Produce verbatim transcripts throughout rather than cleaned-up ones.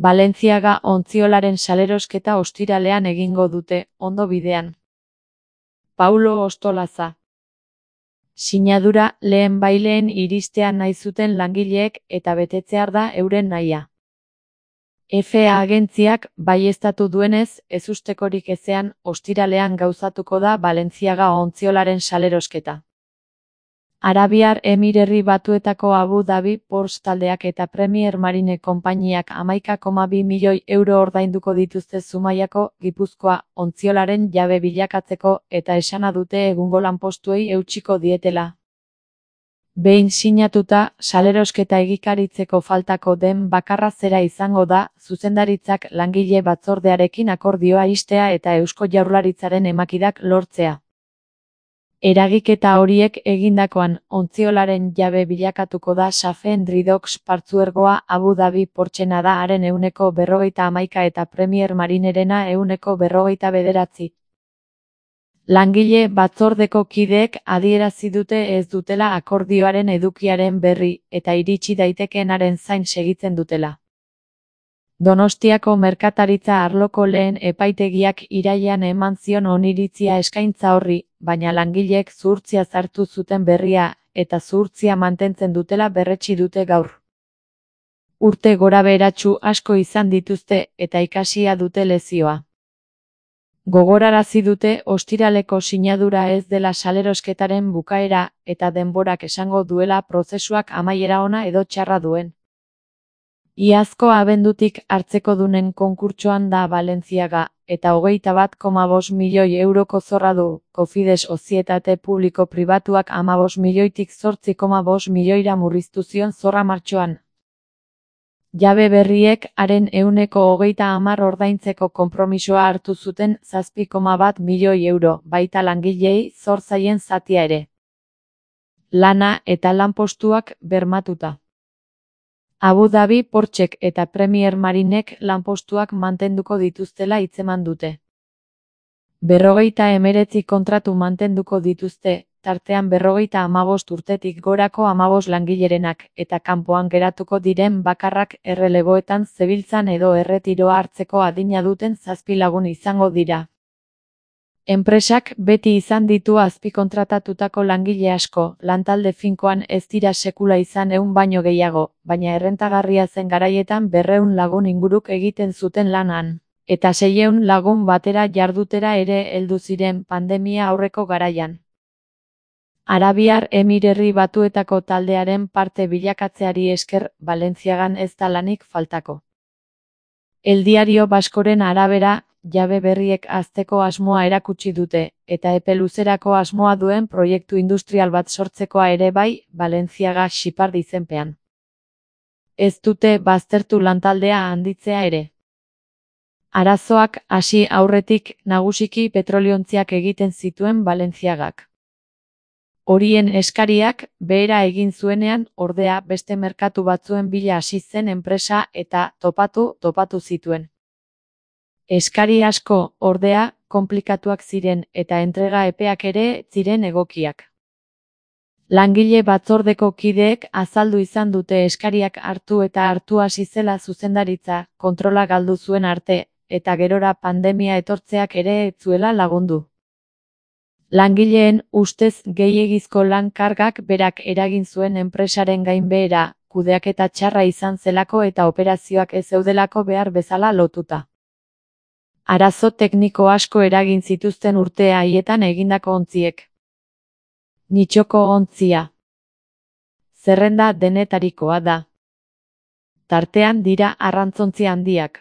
Balenciaga ontziolaren salerosketa ostiralean egingo dute, ondo bidean. Paulo Ostolaza. Sinadura lehen baileen iristea nahi zuten langileek eta betetzear da euren nahia. F A agentziak baieztatu duenez, ezustekorik ezean, ostiralean gauzatuko da Balenciaga ontziolaren salerosketa. Arabiar Emirerri Batuetako Abu Dhabi Ports taldeak eta Premier Marine konpainiak hamaika koma bi milioi euro ordainduko dituzte Zumaiako, Gipuzkoa, ontziolaren jabe bilakatzeko eta esana dute egungo lanpostuei eutsiko dietela. Behin sinatuta, salerosketa egikaritzeko faltako den bakarra zera izango da, zuzendaritzak langile batzordearekin akordioa ixtea eta Eusko Jaurlaritzaren emakidak lortzea. Eragiketa horiek egindakoan, ontziolaren jabe bilakatuko da Safen Dridox partzuergoa Abu Dhabi Portsena da haren ehuneko berrogeita hamaika eta Premier Marinerena ehuneko berrogeita bederatzi. Langile batzordeko kideek adierazi dute ez dutela akordioaren edukiaren berri eta iritsi daitekeenaren zain segitzen dutela. Donostiako merkataritza arloko lehen epaitegiak irailean eman zion oniritzia eskaintza horri, baina langileek zuhurtzia sartu zuten berria eta zuhurtzia mantentzen dutela berretsi dute gaur. Urte gorabeheratsu asko izan dituzte eta ikasia dute lezioa. Gogorarazi dute ostiraleko sinadura ez dela salerosketaren bukaera eta denborak esango duela prozesuak amaiera ona edo txarra duen. Iazko abendutik hartzekodunen konkurtsoan da Balenciaga, eta hogeita bat koma bost milioi euroko zorra du, Cofides Sozietate Publiko Pribatuak hamabost milioitik zortzi koma bost milioira murriztu zion zorra martxoan. Jabe berriek haren ehuneko hogeita hamar ordaintzeko konpromisoa hartu zuten zazpi koma bat milioi euro, baita langilei zor zaien zatia ere. Lana eta lanpostuak bermatuta. Abu Dhabi Portsek eta Premier Marinek lanpostuak mantenduko dituztela hitzeman dute. Berrogeita hemeretzi kontratu mantenduko dituzte, tartean berrogeita hamabost urtetik gorako hamabost langilerenak, eta kanpoan geratuko diren bakarrak erreleboetan zebiltzan edo erretiroa hartzeko adina duten zazpi lagun izango dira. Enpresak beti izan ditu azpikontratatutako langile asko, lantalde finkoan ez dira sekula izan ehun baino gehiago, baina errentagarria zen garaietan berrehun lagun inguruk egiten zuten lanan, eta seiehun lagun batera jardutera ere heldu ziren pandemia aurreko garaian. Arabiar Emirerri Batuetako taldearen parte bilakatzeari esker, Balenciagan ez da lanik faltako. El Diario Baskoren arabera, jabe berriek hazteko asmoa erakutsi dute, eta epe luzerako asmoa duen proiektu industrial bat sortzekoa ere bai, Balenciaga Xipard izenpean. Ez dute baztertu lantaldea handitzea ere. Arazoak hasi aurretik nagusiki petroliontziak egiten zituen Balenciagak. Horien eskariak behera egin zuenean, ordea beste merkatu batzuen bila hasi zen enpresa eta topatu, topatu zituen. Eskari asko, ordea, konplikatuak ziren eta entrega epeak ere ziren egokiak. Langile batzordeko kideek azaldu izan dute eskariak hartu eta hartu hasi zela zuzendaritza, kontrola galdu zuen arte, eta gerora pandemia etortzeak ere ez zuela lagundu. Langileen ustez gehiegizko lan kargak berak eragin zuen enpresaren gainbehera, kudeaketa txarra izan zelako eta operazioak ez zeudelako behar bezala lotuta. Arazo tekniko asko eragin zituzten urte haietan egindako ontziek. Nitxoko ontzia. Zerrenda denetarikoa da. Tartean dira arrantzontzi handiak.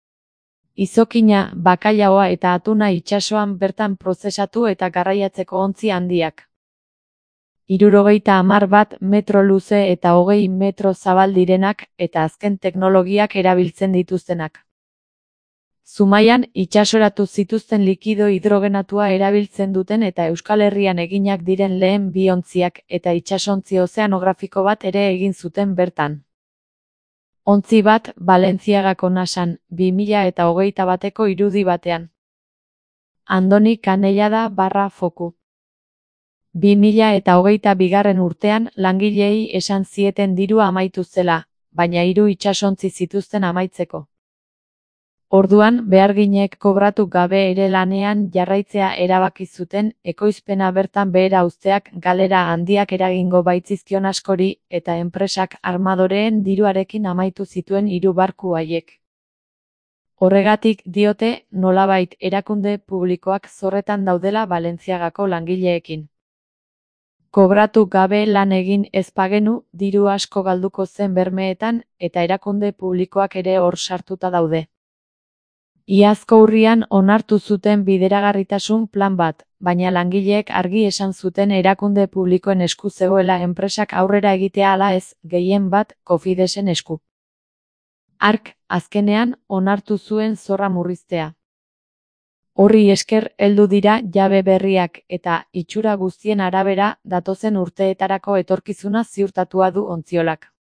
Izokina, bakailaoa eta atuna itsasoan bertan prozesatu eta garraiatzeko ontzi handiak. Hirurogeita hamar bat metro luze eta hogei metro zabal direnak eta azken teknologiak erabiltzen dituztenak. Zumaian itsasoratu zituzten likido hidrogenatua erabiltzen duten eta Euskal Herrian eginak diren lehen bi ontziak eta itsasontzi ozeanografiko bat ere egin zuten bertan. Ontzi bat Balenciagako nasan, bi mila eta hogeita bateko irudi batean. Andoni Canellada barra foku. bi mila eta hogeita bigarren urtean langileei esan zieten dirua amaitu zela, baina hiru itsasontzi zituzten amaitzeko. Orduan, beharginek kobratu gabe ere lanean jarraitzea erabaki zuten, ekoizpena bertan behera uzteak galera handiak eragingo baitzizkion askori, eta enpresak armadoreen diruarekin amaitu zituen hiru barku haiek. Horregatik diote, nolabait erakunde publikoak zorretan daudela Balentziagako langileekin. Kobratu gabe lan egin ez bagenu, diru asko galduko zen bermeetan, eta erakunde publikoak ere hor sartuta daude. Iazko urrian onartu zuten bideragarritasun plan bat, baina langileek argi esan zuten erakunde publikoen esku zegoela enpresak aurrera egitea ala ez, gehien bat, Cofidesen esku. Hark, azkenean, onartu zuen zorra murriztea. Horri esker heldu dira jabe berriak eta, itxura guztien arabera, datozen urteetarako etorkizuna ziurtatua du Ontziolak.